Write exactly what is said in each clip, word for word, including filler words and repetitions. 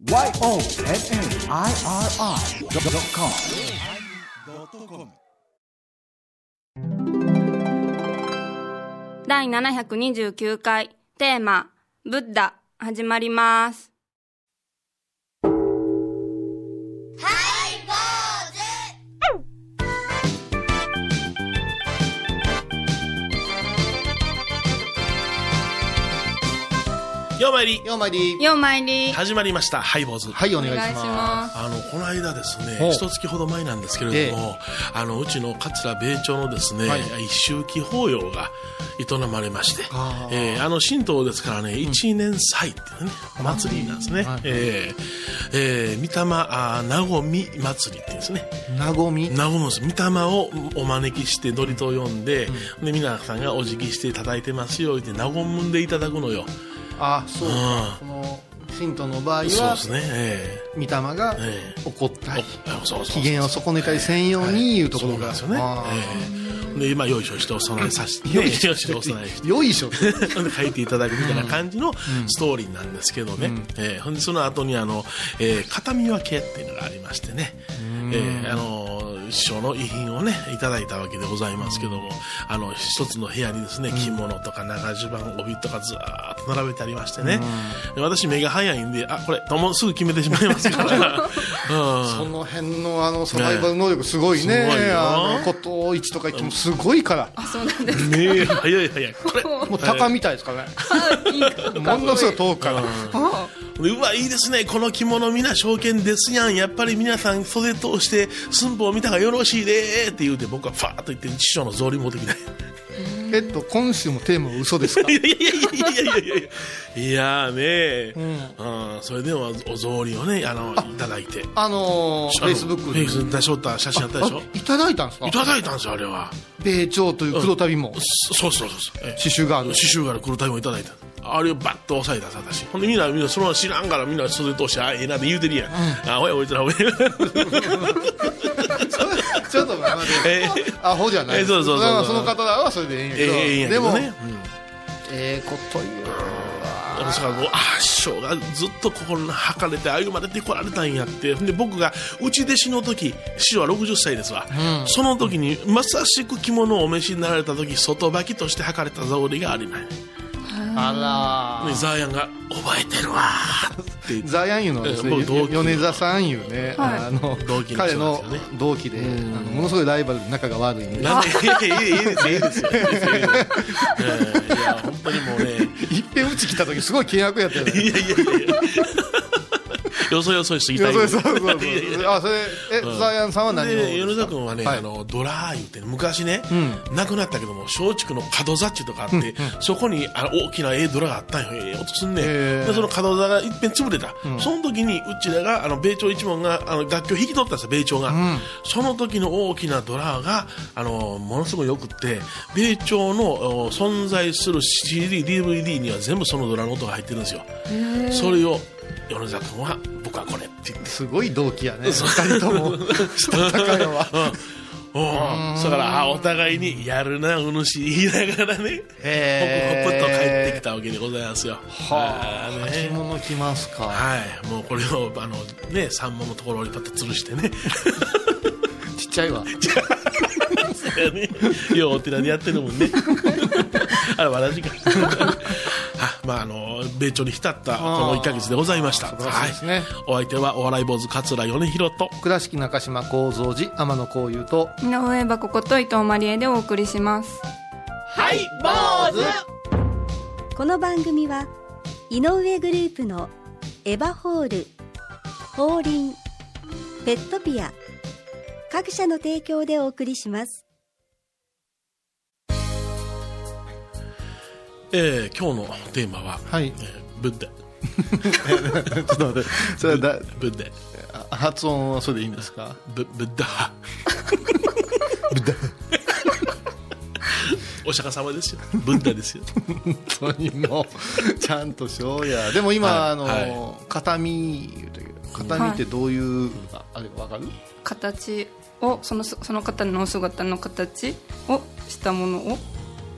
ワイオーエヌエヌアイアールアイドットコム第ななひゃくにじゅうきゅうかいテーマブッダ始まります。 ようまいりようまいりようまいり始まりましたハイボーズ。 はい、お願いします。 あのこの間ですね、一月ほど前なんですけれども、ええ、あのうちの桂米朝のですね、はい、一周忌法要が営まれまして、あ、えー、あの神道ですからね、うん、一年祭っていうねお祭りなんですね、はい、えーえー、御霊あなごみ祭りっていうんですね。 なごみなごみです。御霊をお招きして祝詞を読んで、うん、で皆さんがお辞儀して叩いてますよって和んでいただくのよ。 あ、そうか、うん、その神道の場合はそうですね、えー、御霊が怒ったり、えー、機嫌を損ねたりせんようにいうところが、はいはい、そうなんですよね。 えー、で今よいしょしてお供えさせて、ね、よいしょしてお供えしてよいしょ書いていただくみたいな感じのストーリーなんですけどね、うん、えー、ほんでその後にあの、えー、形見分けっていうのがありましてね、うん、えー、あの師匠の遺品をねいただいたわけでございますけども、あの一つの部屋にですね、着物とか長襦袢帯とかずーっと並べてありましてね、うん、私目が早いんで、あ、これともすぐ決めてしまいますから、うん、 その辺のあのサバイバル能力すごいね、ね、あの骨董市とか行ってもすごいから、 あ、そうなんですね、ね、早い早い、これもう鷹みたいですかね、ものすごい遠くから、 うん、うわいいですね、この着物みんな証券ですやん、やっぱり皆さん袖通して寸法を見たがよろしいでって言うて、僕はファーッと言って師匠の草履持ってきた。 えっと今週もテーマは嘘ですか？ いやいやいやいやいやいやいやね、うん、うん、それでもお草履をね、あのいただいて、 あのー、フェイスブックで出しょった写真あったでしょ。 いただいたんですか？ いただいたんですよ、あれは。 米朝という黒旅も、 うん、そうそうそうそう、 刺繍がある刺繍がある黒旅もいただいた。あれをバッと押さえたさ、私。ほんでみんなみんなその知らんからみんな袖通して、あ、ええなって言うてるやん、うん、あ、おやおいてらおいちょっと待って、えー、アホじゃない、えー、そうそうそうそう、その方らはそれでええんやけど、えー、やけどね、でも、うん、ええこと言うわ。 だからもう、あ、師匠がずっとここに測れて歩まれてこられたんやって。で僕が内弟子の時、師匠はろくじゅっさいですわ、うん、その時にまさしく着物をお召しになられた時、外履きとして測れた草履があります。 あら、 ね、ザーヤンが覚えてるわってザーヤンいうのはですね、米沢さんいうね、はい、あの同期の、ね、彼の同期で、あのものすごいライバルで仲が悪いんで、 なんでいやいやいいですいいですよ、いや本当にもうね、 いっぺんうち来た時すごい険悪やったよね。いやいやいやよそよそしすぎたい。 そうそうそうそう。あ、それ、え、ザーヤンさんは何を？ で、米沢君はね、はい、あのドラー言って昔ね、うん、亡くなったけども松竹の角座っちゅうとかあって、うんうん、そこにあ大きなええドラがあったんよ。ええ音すんね。でその角座がいっぺん潰れた。うん、その時にうちらがあの米朝一門があの楽器を引き取ったんですよ、米朝が。うん、その時の大きなドラがあのものすごいよくって、米朝の存在する シーディー、ディーブイディー には全部そのドラの音が入ってるんですよ。それを米沢君は僕はこれって言って、 すごい動機やね、ふたりともしたたかよは、 うん、だからあお互いにやるなお主言いながらね、ホクホクと帰ってきたわけでございますよ。 はあ、ね、着物着ますか。 はい、もうこれをあのね三門のところにパッと吊るしてねちっちゃいわそうやね、ようお寺でやってるもんねあれ私かあ、まああの米朝に浸ったこのいっかげつでございました。はい、ね、お相手はお笑い坊主桂米広と倉敷中島幸三寺天野幸雄と井上箱こと伊藤マリエでお送りします。 はい坊主。 この番組は井上グループのエバホール、ホーリン、ペットピア各社の提供でお送りします。 えー、今日のテーマは、はい、えー、ブッダちょっと待って、それはだブッダ、発音はそれでいいんですか？ ブブッダブッダお釈迦様ですよ、ブッダですよ本当にもうちゃんとしようや。でも今、はい、あの、はい、形見言うとき、形見ってどういう、はい、あれ分かる？ 形をそのその方の姿の形をしたものを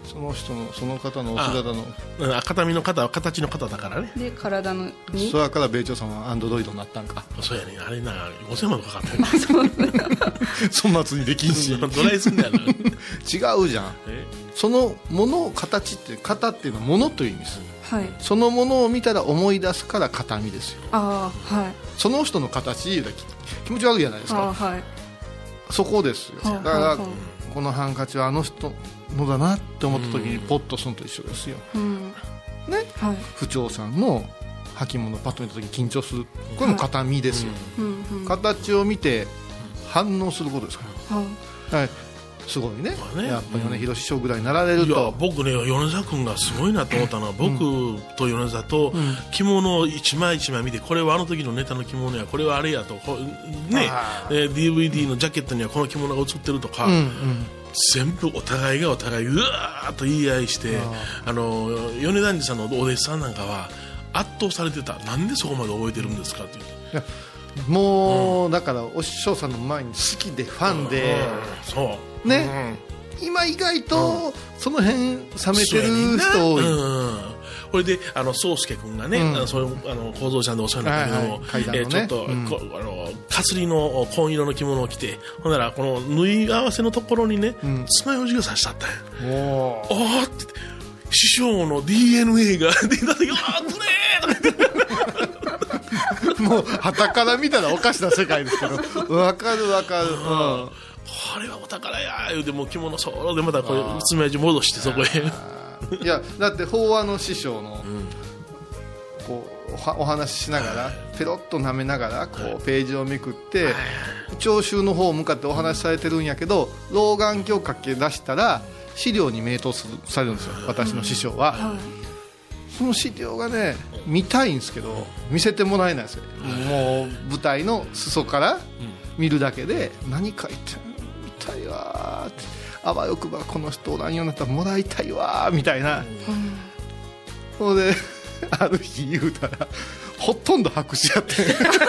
その人のその方のお姿の形見の方は形の方だからね。 で体のにそれから米朝さんはアンドロイドになったんか。 そうやね、あれなごせんまんかかったねそんなつにできんしどないすんだよな違うじゃん。そのもの形って型っていうのはものという意味です、 はい、 そのものを見たら思い出すから形見ですよ。 あ、はい、その人の形言うたら気持ち悪いじゃないですか。あ、はい、そこですよ。だから、はいはい、このハンカチはあの人のだなって思った時にポッとするのと一緒ですよ、うんね、はい、不調さんの履物パッと見た時に緊張する、これも形見ですよ、はい、形を見て反応することですから、はい、すごい ね, ねやっぱり米広師匠ぐらいになられると。 いや僕ね、米沢君がすごいなと思ったのは、僕と米沢と着物を一枚一枚見て、これはあの時のネタの着物や、これはあれやと、ね、ディーブイディー のジャケットにはこの着物が写ってるとか、うんうん、全部お互いがお互いうわーっと言い合いして、あの米團次さんのお弟子さんなんかは圧倒されてた。なんでそこまで覚えてるんですかって言って、 もう、うん、だからお師匠さんの前に好きでファンで、うん、そうね、うん、今意外とその辺冷めてる人多い。 これであの宗介君がね、うん、それあの構造ちゃんでお世話になったけども、はいはいね、えー、ちょっと、うん、こあのかすりの紺色の着物を着て、ほんならこの縫い合わせのところにね、うん、爪楊枝が刺してあったんや。おーって師匠の ディーエヌエー が出た時、あーつねーとか言ってもう旗から見たらおかしな世界ですけど、分かる分かる、うん、 これはお宝や言うて、もう着物そろでまたこれ爪楊枝戻してそこへいやだって法話の師匠の、うん、こう お, お話ししながら、はい、ペロッと舐めながらこう、はい、ページをめくって、はい、聴衆の方を向かってお話しされてるんやけど、老眼鏡かけ出したら資料に名答されるんですよ、私の師匠は、はい、その資料がね見たいんですけど見せてもらえないんですよ。もう舞台の裾から見るだけで、何書いて見たいわって、あわよくばこの人おらんようになったらもらいたいわみたいな、それである日言うたらほとんど白紙やって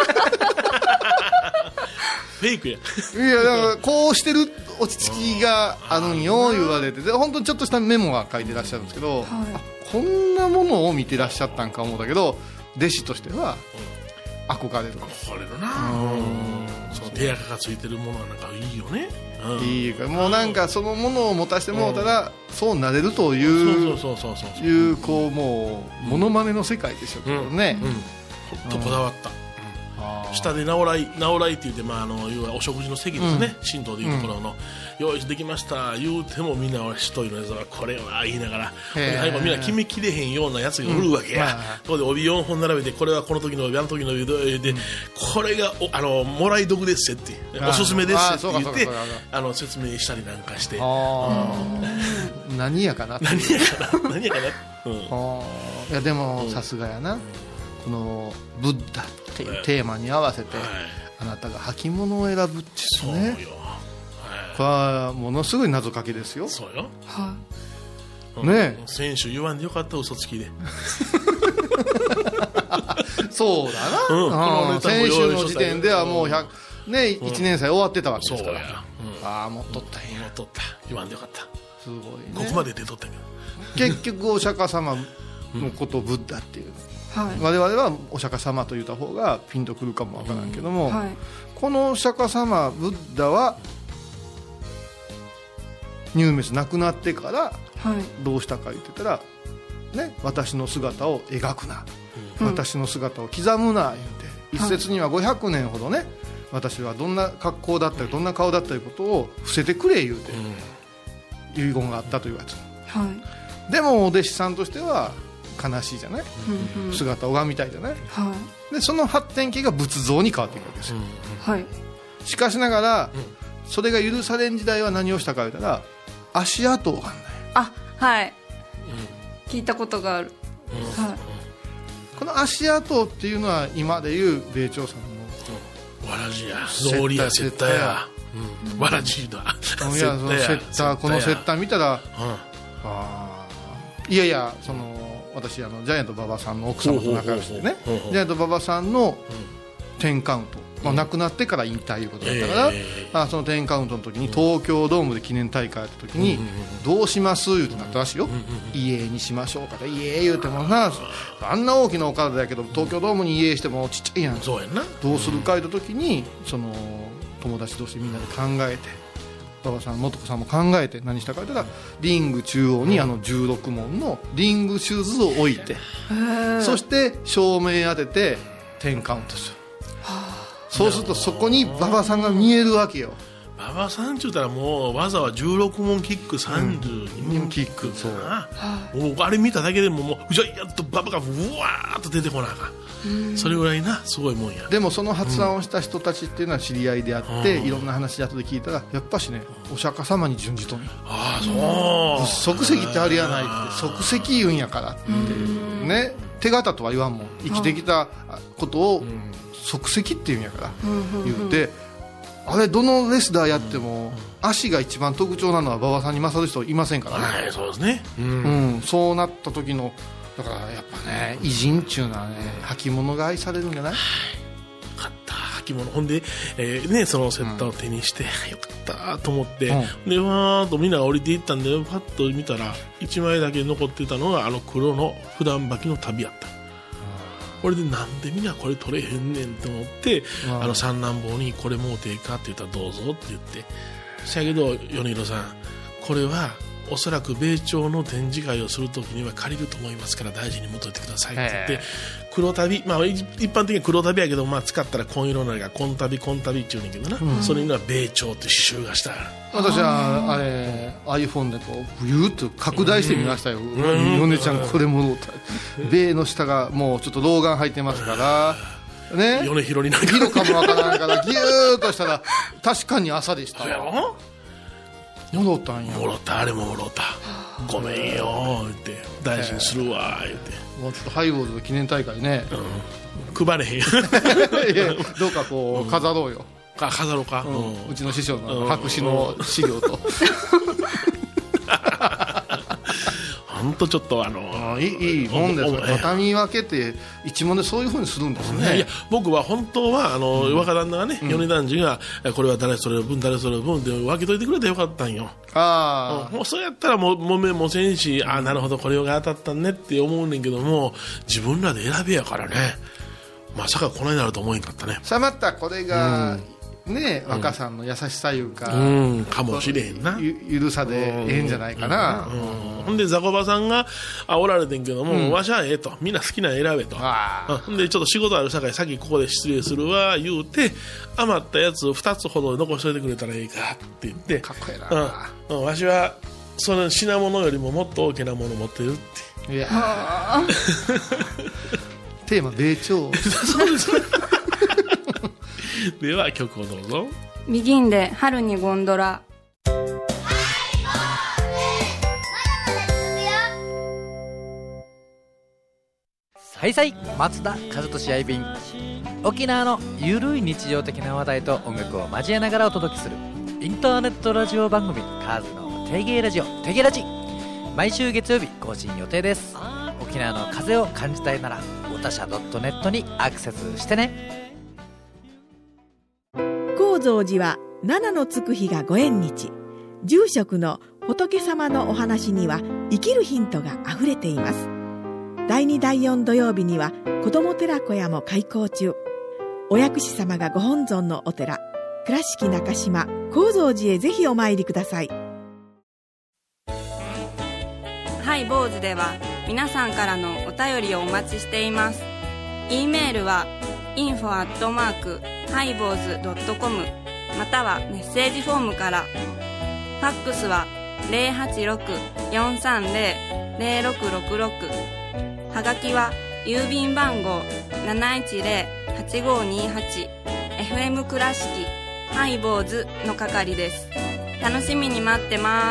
フェイクや。 いやだからこうしてる落ち着きがあるんよ言われて、で本当にちょっとしたメモが書いてらっしゃるんですけど、はい、あこんなものを見てらっしゃったんか思うんだけど、弟子としては憧れる。 憧れるな。うん、その手垢がついてるものはなんかいいよね。 うん、いいか、もうなんかそのものを持たせてもらったら、うん、そうなれるといういうこうもうモノマネの世界でしょうけどね。 本当、うん、こだわった。下で直来直来って言って、まあ、あの要はお食事の席ですね、神道でいうところの、うん、用意できました言うてもみんな俺しといのやつはこれは言いながら、最後みんな決めきれへんようなやつがおるわけや、うん、そこで帯よんほん並べて、これはこの時の帯あの時の帯で、うん、これがおあのもらい得ですって、おすすめですって言ってあの説明したりなんかして、 うん、何やかな何やかな何やかな、うん、いやでもさすがやな、うん、このブッダっていうテーマに合わせて、はい、あなたが履物を選ぶっていうね、そうよ、はい、これはものすごい謎かけですよ。 そうよ、 はい、 ねえ、 選手言わんでよかった、嘘つきでそうだな、うん、選手の時点ではもうひゃく、ね、いちねん生終わってたわけですから、うん、ああ持っとったんや、 持っとった、言わんでよかった、 すごいね、 ここまで出とったんやけど結局お釈迦様のことをブッダっていう、はい、我々はお釈迦様と言った方がピンとくるかもわからんけども、うん、はい、このお釈迦様ブッダは入滅なくなってからどうしたか言ってたら、ね、私の姿を描くな、うん、私の姿を刻むな言って、一説にはごひゃくねんほどね、私はどんな格好だったりどんな顔だったりことを伏せてくれ言うて、うん、遺言があったというやつ、はい、でもお弟子さんとしては悲しいじゃない、うんうん、姿を拝みたいじゃない、はい、でその発展期が仏像に変わっていくわけですよ、うん、はい、しかしながら、うん、それが許されん時代は何をしたか言ったら足跡を拝んだよ。 あ、はい、うん、聞いたことがある、うん、はい、 この足跡っていうのは今でいう米朝さんのわらじや草履やセッターや、うん、わらじだいやそのセッター、このセッター見たら、うん、あいやいやその私あのジャイアント馬場さんの奥様と仲良しでね、ジャイアント馬場さんのテンカウントまあ、亡くなってから引退いうことだったから、えーまあ、そのテンカウントの時に東京ドームで記念大会やった時に、うん、どうします言うてなったらしいよ、うんうんうん、家にしましょうかって家言うてもなあんな大きなお体だけど東京ドームに家してもちっちゃいやん、そうやな、どうするか言った時にその友達同士でみんなで考えて馬場さん素子さんも考えて何したかというとリング中央にあのじゅうろくもんのリングシューズを置いて、そして照明当ててテンカウントする。そうするとそこに馬場さんが見えるわけよ。 馬場さんって言ったらもう技はじゅうろくもんキックさんじゅうにもんキック、うん、そうもうあれ見ただけでももうじゃやっと馬場がうわーっと出てこなあかん、それぐらいなすごいもんや。 でもその発案をした人たちっていうのは知り合いであって、うん、いろんな話後で聞いたらやっぱしねお釈迦様に準じとんよ。 ああそう即席ってあれやないって即席言うんやからってね、手形とは言わんもん、生きてきたことを即席って言うんやから言って、あれどのレスラーやっても足が一番特徴なのは馬場さんに勝る人いませんからね、 はい、そうですね、うんうん、そうなった時のだからやっぱね偉人っていうのはね履物が愛されるんじゃない。よかった履物ほんで、えーね、そのセッターを手にして、うん、よかったと思って、うん、でわーっとみんなが降りていったんでパッと見たらいちまいだけ残ってたのがあの黒の普段履きの旅やった。これでなんでみんなこれ取れへんねんと思って、うん、あの三男坊にこれもうていいかって言ったらどうぞって言ってせやけど米広さんこれはおそらく米朝の展示会をするときには借りると思いますから大事に持っといてくださいって言って黒旅、まあ、一般的には黒旅やけど、まあ、使ったら紺色なのが紺旅紺旅って言うんだけどな、うん、それには米朝って刺繍がした私はあれ iPhone でこうビューッと拡大してみましたよ、米、うん、ちゃんこれもろうた米の下がもうちょっと老眼入ってますからね、 米広になんか広かもわからないからギューッとしたら確かに朝でしたそうやろもろったんやもろったあれももろったごめんよ言って大事にするわ言ってもうちょっとハイボールの記念大会ね、 うん、配れへんいやどうかこう飾ろうよ、 うん、あ飾ろうか、 うん、うちの師匠の白紙の資料と本当ちょっとあのいい、いいもんですよ畳分けて一問でそういう風にするんですね。 いや僕は本当はあの、うん、若旦那がね、うん、米男児がこれは誰それの分誰それの分で分けといてくれたらよかったんよ。あ、うん、もうそうやったらもうもめもせんし、あなるほどこれが当たったねって思うねんけども自分らで選べやからねまさかこないなると思えんかったね。 さまったこれが、うんね、若さんの優しさいうか、 うん、かもしれへんなゆ, ゆるさでええんじゃないかな、 うんうんうん、ほんでザコバさんがあおられてんけども、うん、わしはええとみんな好きなの選べと、ほんでちょっと仕事あるさかい先ここで失礼するわ言うて余ったやつをふたつほど残しといてくれたらいいかって言ってかっこええな、 うんうん、わしはその品物よりももっと大きなもの持ってるっていやテーマ米朝そうですでは曲をどうぞ。 ビギンで春にゴンドラ。 はいさい松田和俊愛便沖縄のゆるい日常的な話題と音楽を交えながらお届けするインターネットラジオ番組カーズの定芸ラジオ定芸ラジ毎週月曜日更新予定です。沖縄の風を感じたいならおたしゃ .net にアクセスしてね。 高蔵寺は七のつく日がご縁日。住職の仏様のお話には生きるヒントがあふれています。だいにだいよん土曜日には子ども寺小屋も開校中。お薬師様がご本尊のお寺倉敷中島・高蔵寺へぜひお参りください。 ハイボーズでは皆さんからのお便りをお待ちしています。 E メールはインフォアットマークハイボーズドットコムまたはメッセージフォームから。ファックスは ゼロはちろく よんさんゼロ ゼロろくろくろく はがきは郵便番号 なないちゼロ はちごにはち エフエム 倉敷ハイボーズの係です。楽しみに待ってます。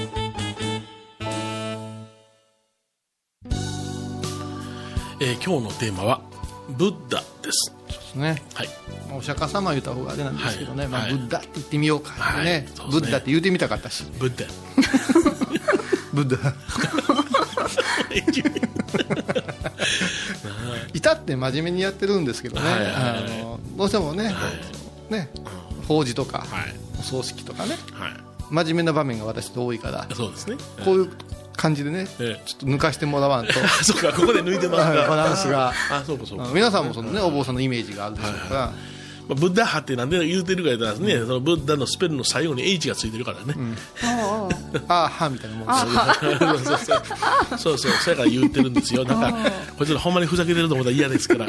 えー、今日のテーマはブッダです。 そうですね、はい、お釈迦様言うた方があれなんですけどね、はいまあ、ブッダって言ってみようかってね、はいね、ブッダって言ってみたかったしブッダブッダ至って真面目にやってるんですけどね、 はいはいはい、 あのどうしてもね、はい、ね、法事とか、はい、お葬式とかね、はい、真面目な場面が私と多いから、 そうですね、 こういう感じでね、ええ、ちょっと抜かしてもらわんとそうか、ここで抜いてますからバランスが、 あ、そうかそうか、 皆さんもその、ね、お坊さんのイメージがあるでしょうから、はいはい、 まあ、ブッダ派ってなんで言うてるか言ったらね、うん、そのブッダのスペルの最後に H がついてるからね、うん、 ああはみたいなもんですそうそうそうそう、そやから言うてるんですよ。なんかこいつらほんまにふざけてると思ったら嫌ですから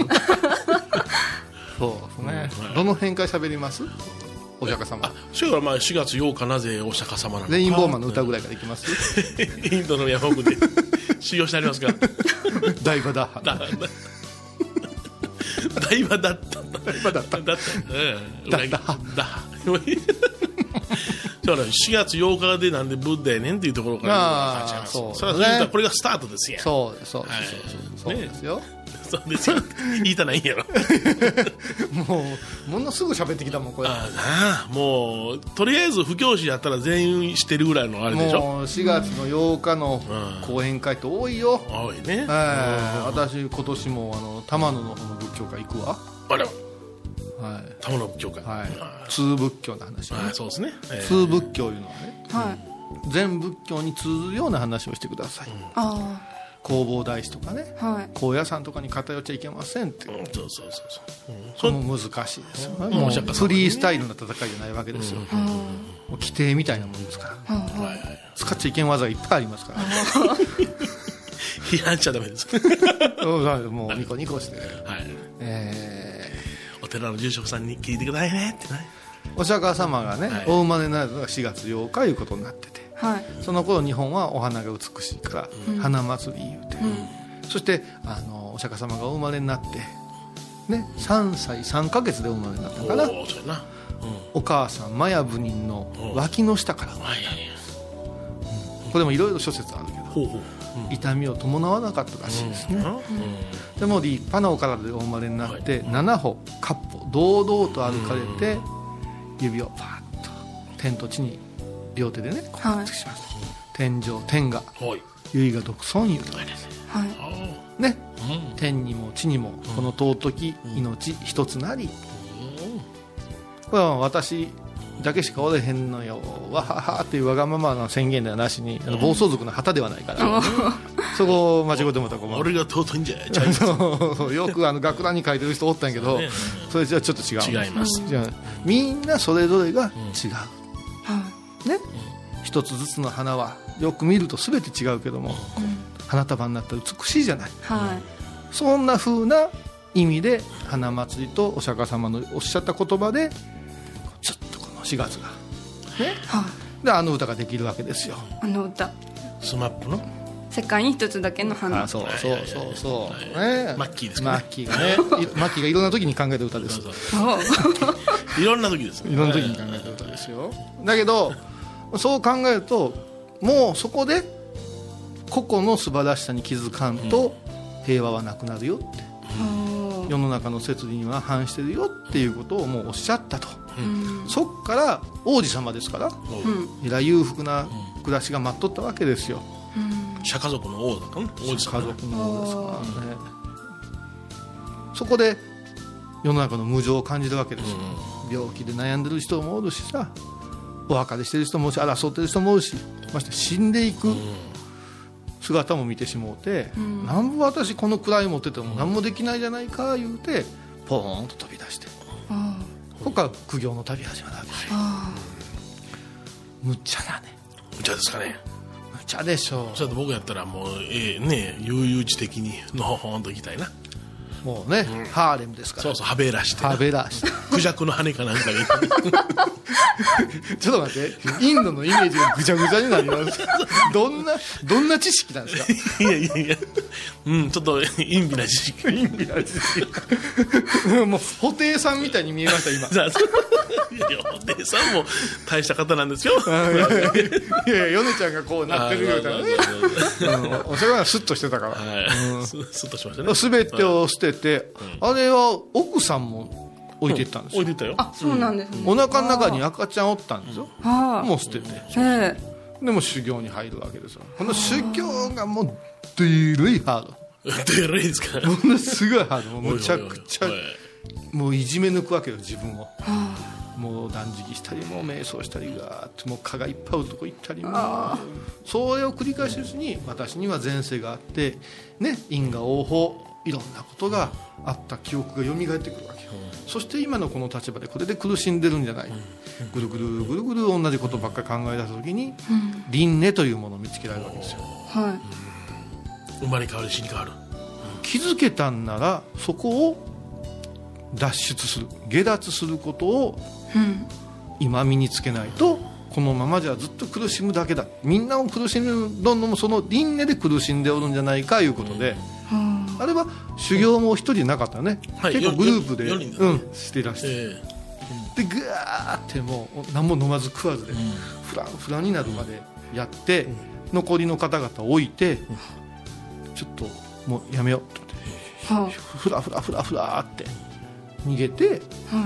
そうですね、うん、どの辺から喋ります？お釈迦様。 それからまあしがつようかなぜお釈迦様なのか、 レインボーマンの歌ぐらいからいきますインドの山奥で修行してありますかダイバダッハダイバだったダイバだっただっただっただしがつようかでなんでブッダやねんっていうところから始めます。そうですね、これがスタートですやん。 そうですそうですそうですよ、 そうですよ言いたないんやろもうものすぐ喋ってきたもんこれ。 ああ、もうとりあえず布教師やったら全員してるぐらいのあれでしょ。 もうしがつのようかの講演会って多いよ、 うん、多いね、 えー、私今年もあの玉野の方の仏教会行くわ。 あれははい、 玉野仏教会、 はい、通仏教の話、ね、 あ、そうですね、えー、 通仏教いうのはね、はい、全仏教に通ずるような話をしてください、うん、あ弘法大師とかね、はい、高野山とかに偏っちゃいけませんって、うん、そうそうそうそう、うん、それも難しいですよ、ね、うん、もうフリースタイルな戦いじゃないわけですよ、うん、もう規定みたいなもんですから、うん、はいはい、使っちゃいけん技がいっぱいありますから批判しちゃダメですもうニコニコして、はい、 えー、お寺の住職さんに聞いてくださいねってね、 お釈迦様がね、はい、お生まれになるのがしがつようかいうことになってて、はい、その頃日本はお花が美しいから、うん、花祭り言うて、うん、そしてあのお釈迦様がお生まれになって、ね、さんさいさんかげつでお生まれになったから、 お, な、うん、お母さんマヤ部人の脇の下から生まれたんです、うん、これもいろいろ諸説あるけど、ほうほう、うん、痛みを伴わなかったらしいですね、うんうん、でも立派なお体でお生まれになって、はい、なな歩かっ歩堂々と歩かれて、うん、指をパーッと天と地に両手でねこうくっつけしました、はい、天上天下、はい、唯我独尊いうとかですね、うん、天にも地にもこの尊き命一つなり、うん、これは私だけしかおれへんのよわははっていうわがままな宣言ではなしに、あの暴走族の旗ではないから、うん、そこを間違ってもらったら困る。 俺が尊いんじゃないちゃいよくあの学ランに書いてる人おったんやけど、ね、それじゃちょっと違う、 違います。 じゃあみんなそれぞれが違う、うん、ね、 うん、 一つずつの花はよく見ると全て違うけども、うん、花束になったら美しいじゃない、はい、そんな風な意味で花祭りとお釈迦様のおっしゃった言葉でちょっとこのしがつがね、はい、であの歌ができるわけですよ。 あの歌スマップの世界に一つだけの花。 あ、そうそうそうそう、ね、 マッキーですかね。 マッキーがねマッキーがいろんな時に考えた歌です。そうそういろんな時です、ね、 いろんな時に考えた歌ですよ。だけどそう考えるともうそこで個々の素晴らしさに気づかんと平和はなくなるよって、うん、世の中の摂理には反してるよっていうことをもうおっしゃったと、うん、そっから王子様ですから、うん、えらい裕福な暮らしが待っとったわけですよ、 うん、釈迦族の王だからね、王子様、 釈迦族の王ですからね。そこで世の中の無常を感じるわけですよ、うん、病気で悩んでる人もおるしさ、お別れしてる人もおるし、争ってる人もおるし、まして死んでいく姿も見てしもうて、うん、なんぼ私この位持ってても何もできないじゃないか言うてポーンと飛び出して、うん、ここから苦行の旅始まるわけですよ。むっちゃだね。 むっちゃですかね。 むっちゃでしょう。 ちょっと僕やったらもうええね、悠々自適にのほほんと行きたいな。 もうね、うん、ハーレムですから。 そうそう、はべらしてはべらしてクジャクの羽かなんかにちょっと待って、インドのイメージがぐちゃぐちゃになりますどんなどんな知識なんですか。 いやいやいや、うん、ちょっと陰微な知識陰微な知識もう布袋さんみたいに見えました今。 いやいや、布袋さんも大した方なんですよ。 いやいや米ちゃんがこうなってるようなね、お世話がスッとしてたから、はい、うん、スッとしましたね。全てを捨てて、うん、あれは奥さんも置いていったんですよ、 うん、置いていったよ。 あ、そうなんですね、 うん、お腹の中に赤ちゃんおったんですよ、もう捨てて、でも修行に入るわけですよ。この修行がもうディールイハード、 どれがいいですか。 ものすごいハード、むちゃくちゃもういじめ抜くわけよ自分を。もう断食したりもう瞑想したりがーってもう蚊がいっぱいおるとこ行ったりもそれを繰り返しうちに私には前世があってね、因果応報いろんなことがあった記憶が蘇ってくるわけよ、うん、そして今のこの立場でこれで苦しんでるんじゃない、うん、ぐるぐるぐるぐる同じことばっかり考え出した時に、うん、輪廻というものを見つけられるわけですよ、 はいうん、生まれ変わり死に変わる、うん、 気づけたんならそこを脱出する下脱することを今身につけないとこのままじゃずっと苦しむだけだ、みんなを苦しむどんどんその輪廻で苦しんでおるんじゃないかいうことで、うん、あれは修行も一人なかったね、はい、結構グループで、うん、していらして、えー、でぐわーってもう何も飲まず食わずで、うん、フランフランになるまでやって、うん、残りの方々を置いて、うん、ちょっともうやめようと思って、はあ、フラフラフラフラって逃げて、はい、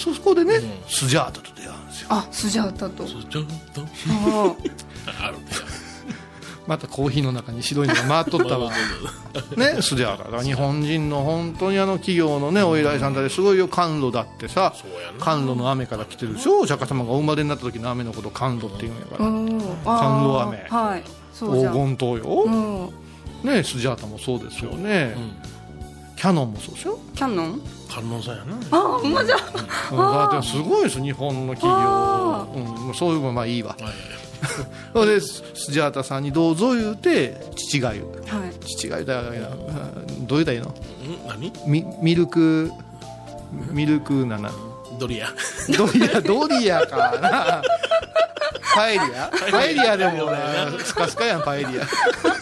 そこでね、うん、スジャータと出会うんですよ。 あ、スジャータとスジャータあるんだよまたコーヒーの中に白いのが回っとったわね、スジャータ日本人の本当にあの企業のねお偉いさんだですごいよ、甘露だってさ、甘露の雨から来てるでしょ、お釈迦様がお生まれになった時の雨のことを甘露っていうんやから、甘露雨、はい、そうじゃ黄金糖よ、ね、スジャータもそうですよね、うん、キャノンもそうですよ、 キャノン観音さんやなあ、ほんまじゃ、 うん、だってすごいです日本の企業、うん、そういうのまあいいわ、はいそれでスジャータさんにどうぞ言うて父が言う、はい、父が言うたらどう言うたらいいの、 何ミ, ミルクミルクななドリアドリアドリアかなパエリアパエリアでもねスカスカやんパエリアね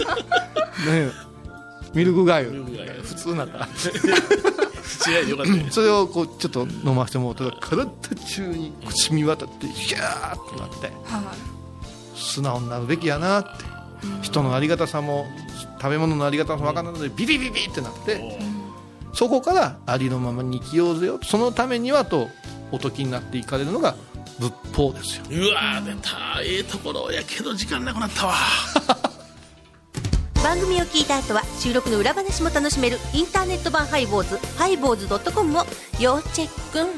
ミルクガユ普通なんだ違いよかったねそれをこうちょっと飲ませてもらったら体中に染み渡ってヒャーッとなって、はい、素直になるべきやなって、うん、人のありがたさも食べ物のありがたさも分からないのでビビビビってなって、うん、そこからありのままに生きようぜよ、そのためにはとおときになっていかれるのが仏法ですよ。 うわー出た、ええところやけど時間なくなったわ番組を聞いた後は収録の裏話も楽しめるインターネット版ハイボーズハイボーズ .com を要チェック。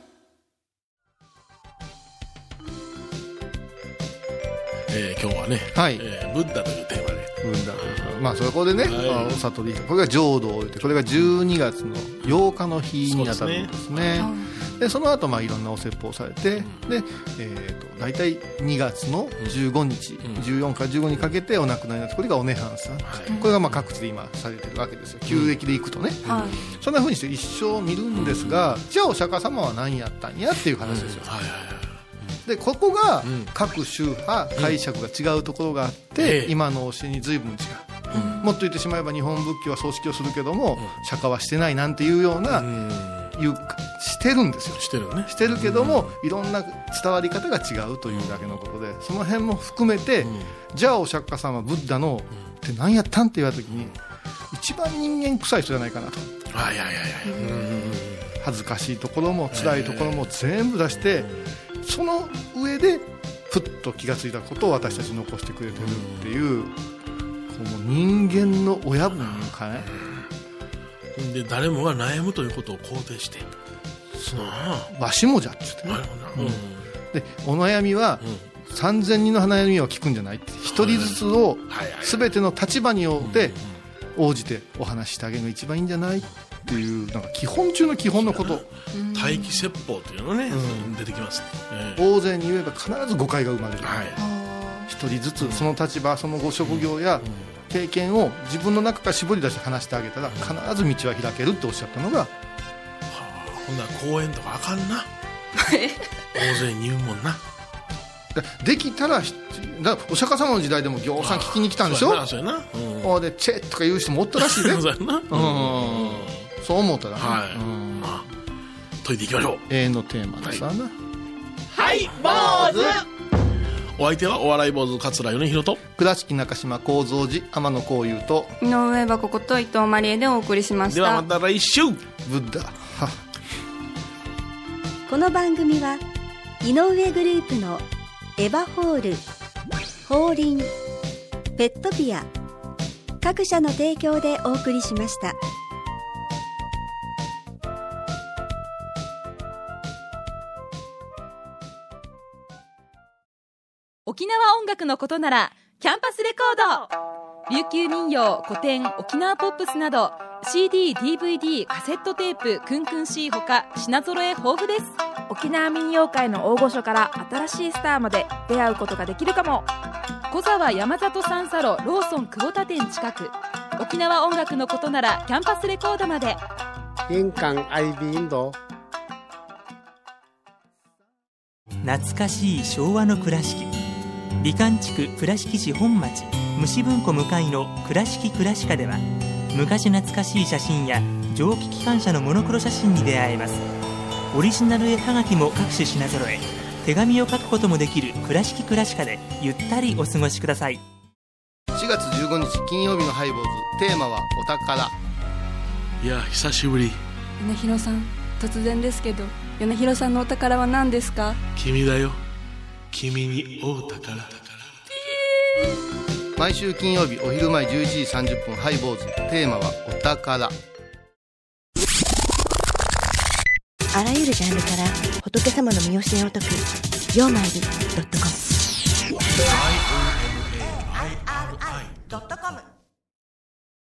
えー、今日はね、はいえー、ブッダというテーマでブッダという、まあ、そこでね、はい、お悟りこれが浄土でこれがじゅうにがつのようかの日にあたるんですね。でその後まあいろんなお説法されて、うん、で、えー、と大体にがつのじゅうごにち、うん、じゅうよっかじゅうごにかけてお亡くなりになってこれがお涅槃さん、はい、これがまあ各地で今されてるわけですよ、旧暦でいくとね、うんはい、そんな風にして一生見るんですが、うん、じゃあお釈迦様は何やったんやっていう話ですよ、うんはいはいはい、でここが各宗派解釈が違うところがあって、うん、今の教えに随分違う、うん、もっと言ってしまえば日本仏教は葬式をするけども、うん、釈迦はしてないなんていうような、うんいうしてるんですよ、 してるね、 してるけども、うん、いろんな伝わり方が違うというだけのことで、その辺も含めて、うん、じゃあお釈迦様ブッダの、うん、って何やったんって言われた時に一番人間臭い人じゃないかなと、 あいやいやいや、うん、 恥ずかしいところも辛いところも全部出して、その上でふっと気がついたことを私たち残してくれてるっていう、うん、この人間の親分かね、 で誰もが悩むということを肯定して、 そうわしもじゃって言ってね、うん、でお悩みは、うん、さんぜんにんの悩みを聞くんじゃないって、一人ずつを全ての立場によって応じてお話ししてあげるのが一番いいんじゃないっていうなんか基本中の基本のこと、 待機説法というのがね、うん、出てきますね、 えー、大勢に言えば必ず誤解が生まれる、はい、一人ずつその立場そのご職業や、うんうん経験を自分の中から絞り出して話してあげたら必ず道は開けるっておっしゃったのが、はあ、ほんなら講演とかあかんな大勢に言うもんな、 できたらだお釈迦様の時代でも行さん聞きに来たんでしょ、 そうやな、 そうやな、うん、でチェッとか言う人もおったらしいねそうやな、うん、そう思ったらね、はい、うん、 解いていきましょう。 永遠のテーマですわな、はい、 はい坊主。 お相手はお笑い坊主桂米宏と倉敷中島幸三寺天野幸雄と井上箱こと伊藤マリエでお送りしました。 ではまた来週。 ブッダはこの番組は井上グループのエバホール、ホーリン、ペットピア、 各社の提供でお送りしました。 沖縄音楽のことならキャンパスレコード、琉球民謡、古典、沖縄ポップスなど シーディー、ディーブイディー、カセットテープ、クンクン C ほか品揃え豊富です。 沖縄民謡界の大御所から新しいスターまで出会うことができるかも。 小沢山里三佐路ローソン久保田店近く。沖縄音楽のことならキャンパスレコードまで。 印鑑アイビーインド。 懐かしい昭和の倉敷、美観地区倉敷市本町虫文庫向かいの倉敷倉歯科では、昔懐かしい写真や蒸気機関車のモノクロ写真に出会えます。オリジナル絵はがきも各種品揃え、手紙を書くこともできる倉敷倉歯科でゆったりお過ごしください。 しがつじゅうごにち金曜日のハイボーズ、テーマはお宝。 いや久しぶり。 米広さん、突然ですけど米広さんのお宝は何ですか？ 君だよ、君に会う宝。 毎週金曜日お昼前じゅういちじさんじゅっぷん、ハイボーズ、テーマはお宝。 あらゆるジャンルから仏様の身教えを解く曜マイルドットコム。 アイオーエムエーアイアールアイドットコム